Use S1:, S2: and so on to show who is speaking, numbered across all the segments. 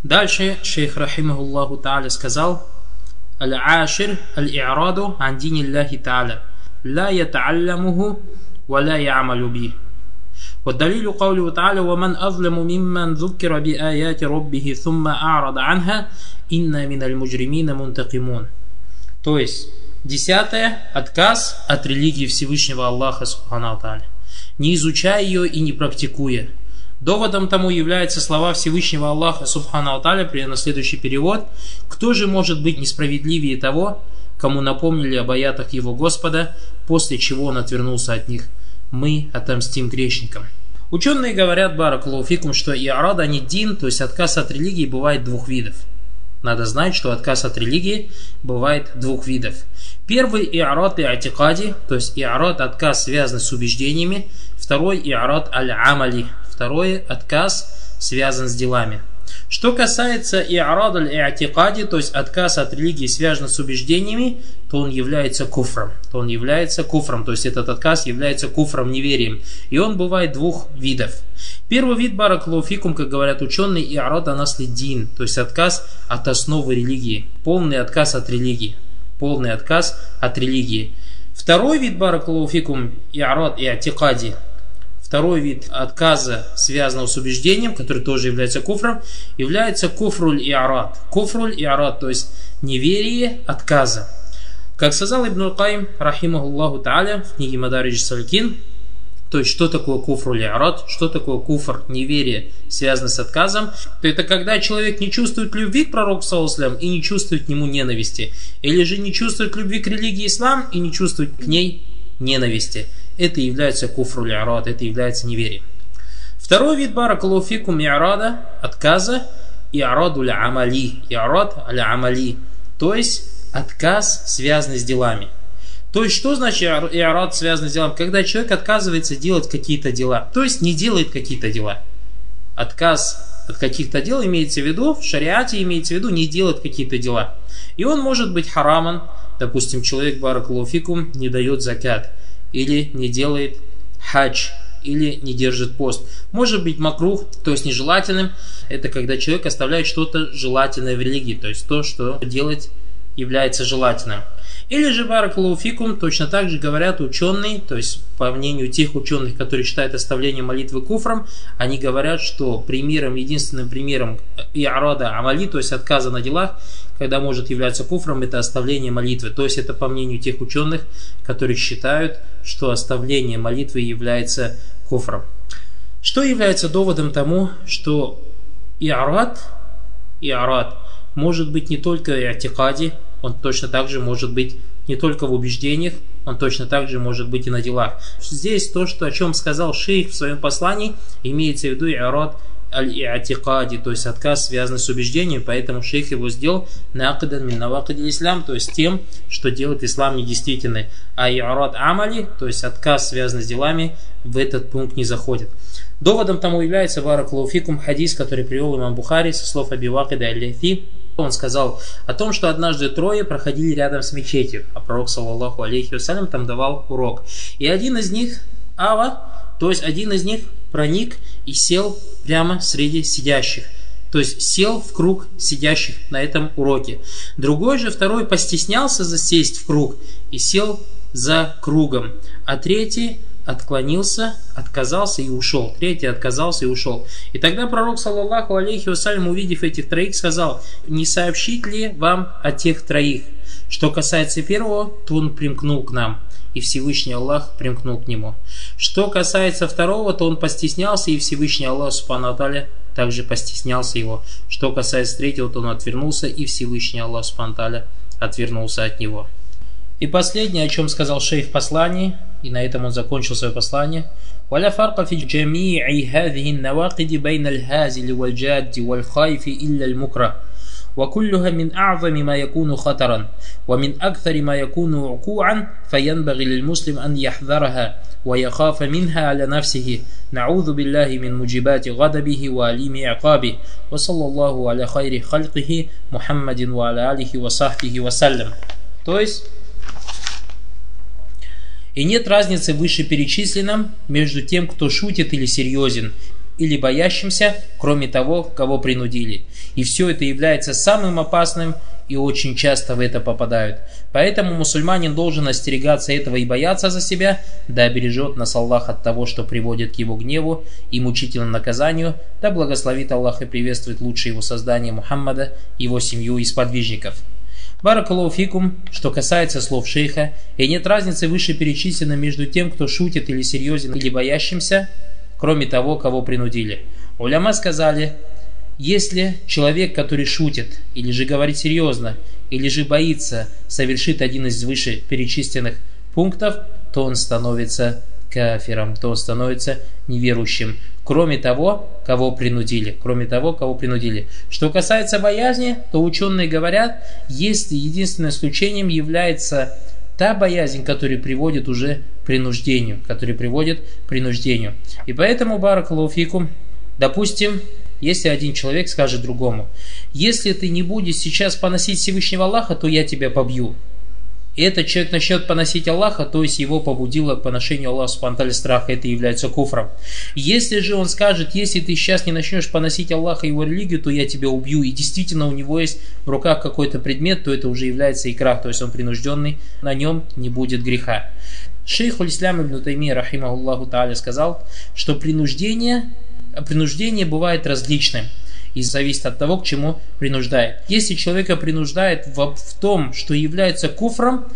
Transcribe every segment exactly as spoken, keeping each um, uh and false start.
S1: Дальше шейх рахимахуллаху та'аля сказал: «Аль-ашир аль-и'раду ан дини Аллахи та'аля, ла ята'алламуху ва ла я'малу бих. والدليل قوله تعالى ومن أظلم ممن ذكر بآيات ربه ثم أعرض عنها إن من المجرمين منتقمون». То есть, десятое, отказ от религии Всевышнего Аллаха Субхану Тааля, не изучая ее и не практикуя. Доводом тому являются слова Всевышнего Аллаха Субхану Тааля, примерно следующий перевод: «Кто же может быть несправедливее того, кому напомнили об аятах его Господа, после чего он отвернулся от них? Мы отомстим грешникам». Ученые говорят, баракаллаху фикум, что и'рад ани дин, то есть отказ от религии, бывает двух видов. Надо знать, что отказ от религии бывает двух видов. Первый и'рад и'атикади, то есть и'рад, отказ, связанный с убеждениями. Второй и'рад аль-амали, второй отказ связан с делами. Что касается и'рад аль-и'атикади, то есть отказ от религии, связанный с убеждениями, то он является куфром. То он является куфром, то есть этот отказ является куфром, неверием. И он бывает двух видов. Первый вид, баракаллаху фикум, как говорят ученые, и'рад ан асли дин, то есть отказ от основы религии. Полный отказ от религии. Полный отказ от религии. Второй вид, баракаллаху фикум, и'рад и'атикади, второй вид отказа, связанного с убеждением, который тоже является куфром, является куфруль и'рад. Куфруль и'рад, то есть неверие отказа. Как сказал Ибн аль-Каим, рахимахуллаху та'аля, в книге Мадаридж ас-Саликин, то есть что такое куфруль и'рад, что такое куфр, неверие, связанное с отказом, то это когда человек не чувствует любви к пророку саллаллаху алейхи ва саллям и не чувствует к нему ненависти, или же не чувствует любви к религии ислам и не чувствует к ней ненависти. Это является куфруль и'рад, это является неверием. Второй вид, баракаллаху фикум, и'рада, отказа, и'радуль амали, и'рад аль-амали, то есть отказ, связанный с делами. То есть, что значит и'рад, связанный с делами? Когда человек отказывается делать какие-то дела, то есть не делает какие-то дела. Отказ от каких-то дел имеется в виду, в шариате имеется в виду, не делает какие-то дела. И он может быть хараман, допустим, человек, баракаллаху фикум, не дает закат, или не делает хадж, или не держит пост. Может быть макрух, то есть нежелательным, это когда человек оставляет что-то желательное в религии, то есть то, что делать является желательным. Или же, баракаллаху фикум, точно так же говорят ученые, то есть по мнению тех ученых, которые считают оставление молитвы куфром, они говорят, что примером, единственным примером и'рада амали, то есть отказа на делах, когда может являться куфром, это оставление молитвы. То есть это по мнению тех ученых, которые считают, что оставление молитвы является куфром. Что является доводом тому, что и'рад, и'рад может быть не только в и'тикаде, он точно так же может быть не только в убеждениях, он точно так же может быть и на делах. Здесь то, что, о чем сказал шейх в своем послании, имеется в виду и'рад аль-и'тикади, то есть отказ, связанный с убеждением, поэтому шейх его сделал накидан мин навакиди ислам, то есть тем, что делает ислам недействительный. А и'рад амали, то есть отказ, связанный с делами, в этот пункт не заходит. Доводом тому является, баракаллаху фикум, хадис, который привел имам Бухари со слов Аби Вакида аль-Лейси. Он сказал о том, что однажды трое проходили рядом с мечетью, а пророк саллаллаху алейхи вассалям там давал урок. И один из них, ава, то есть один из них проник и сел прямо среди сидящих. То есть сел в круг сидящих на этом уроке. Другой же, второй, постеснялся засесть в круг и сел за кругом. А третий отклонился, отказался и ушел. Третий отказался и ушел. И тогда пророк, саллаллаху алейхи вассалям, увидев этих троих, сказал: не сообщить ли вам о тех троих? Что касается первого, то он примкнул к нам, и Всевышний Аллах примкнул к нему. Что касается второго, то он постеснялся, и Всевышний Аллах субхану ва тааля также постеснялся его. Что касается третьего, то он отвернулся, и Всевышний Аллах субхану ва тааля отвернулся от него. И последнее, о чем сказал шейх в послании, и на этом он закончил свое послание: ولا فرق في جميع هذه النواقض بين الهازل والجاد والخائف إلا المكره وكلها من أعظم ما يكون خطرا ومن أكثر ما يكون وقوعا فينبغي للمسلم أن يحذرها ويخاف منها على نفسه نعوذ بالله من موجبات غضبه وأليم عقابه وصلى الله على خير خلقه محمد وعلى آله وصحبه وسلم. То есть, и нет разницы в вышеперечисленном между тем, кто шутит или серьезен, или боящимся, кроме того, кого принудили. И все это является самым опасным, и очень часто в это попадают. Поэтому мусульманин должен остерегаться этого и бояться за себя, да обережет нас Аллах от того, что приводит к его гневу и мучительному наказанию, да благословит Аллах и приветствует лучшее его создание Мухаммада, его семью и сподвижников. Баракаллаху фикум, что касается слов шейха, и нет разницы вышеперечисленной между тем, кто шутит или серьезен, или боящимся, кроме того, кого принудили. Уляма сказали, если человек, который шутит, или же говорит серьезно, или же боится, совершит один из вышеперечисленных пунктов, то он становится кафиром, то он становится неверующим, кроме того, кого принудили, кроме того, кого принудили. Что касается боязни, то ученые говорят, если единственным исключением является та боязнь, которая приводит уже к принуждению, которая приводит к принуждению. И поэтому, баракаллаху фикум, допустим, если один человек скажет другому, если ты не будешь сейчас поносить Всевышнего Аллаха, то я тебя побью. И этот человек начнет поносить Аллаха, то есть его побудило к поношению Аллаха субхану ва тааля страха, это является куфром. Если же он скажет, если ты сейчас не начнешь поносить Аллаха и его религию, то я тебя убью, и действительно у него есть в руках какой-то предмет, то это уже является икрах, то есть он принужденный, на нем не будет греха. Шейх аль-Ислам ибн Таймия рахимахуллаху тааля сказал, что принуждение, принуждение бывает различным. И зависит от того, к чему принуждает. Если человека принуждает в, в том, что является куфром,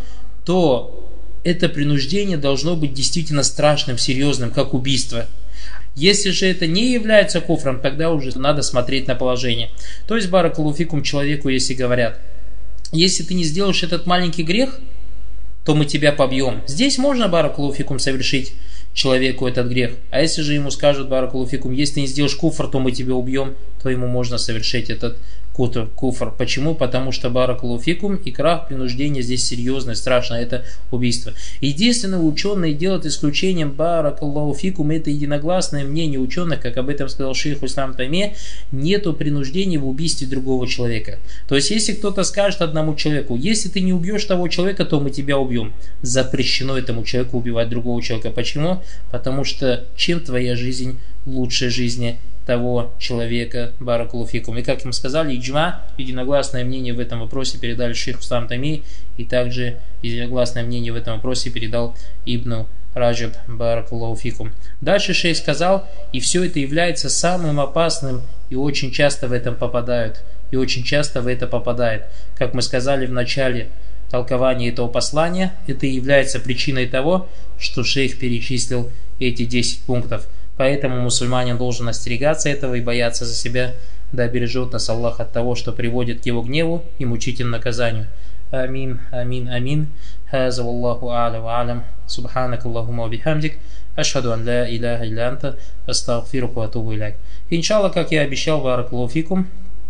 S1: то это принуждение должно быть действительно страшным, серьезным, как убийство. Если же это не является куфром, тогда уже надо смотреть на положение. То есть, баракаллаху фикум, человеку, если говорят, если ты не сделаешь этот маленький грех, то мы тебя побьем. Здесь можно, баракаллаху фикум, совершить человеку этот грех. А если же ему скажут, баракаллаху фикум, если ты не сделаешь куфр, то мы тебя убьем, то ему можно совершить этот куфр. Почему? Потому что, баракаллаху фикум, икрах, принуждение здесь серьезное, страшное, это убийство. Единственное, ученые делают исключением, баракаллаху фикум, это единогласное мнение ученых, как об этом сказал шейх Ислам Таймия, нету принуждения в убийстве другого человека. То есть, если кто-то скажет одному человеку, если ты не убьешь того человека, то мы тебя убьем. Запрещено этому человеку убивать другого человека. Почему? Потому что чем твоя жизнь лучше жизни того человека, баракаллаху фикум. И как им сказали, иджма, единогласное мнение в этом вопросе передали шейху Ислам Таймии, и также единогласное мнение в этом вопросе передал Ибн Раджаб, баракаллаху фикум. Дальше шейх сказал, и все это является самым опасным, и очень часто в этом попадают, и очень часто в это попадает. Как мы сказали в начале толкования этого послания, это является причиной того, что шейх перечислил эти десять пунктов. Поэтому мусульманин должен остерегаться этого и бояться за себя, да бережет нас Аллах от того, что приводит к его гневу и мучительному наказанию. Амин, амин, амин. Хаза валлаху а'ля ва а'лям. Субханак Аллахумма ва бихамдик. Ашхаду ан ла иляха илля анта. Астагфирука ва атубу иляйк. Иншаллах, как я обещал, баракаллаху фикум,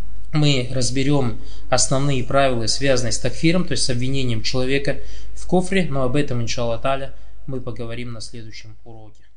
S1: мы разберем основные правила, связанные с такфиром, то есть с обвинением человека в куфре, но об этом, иншаллах та'аля, мы поговорим на следующем уроке.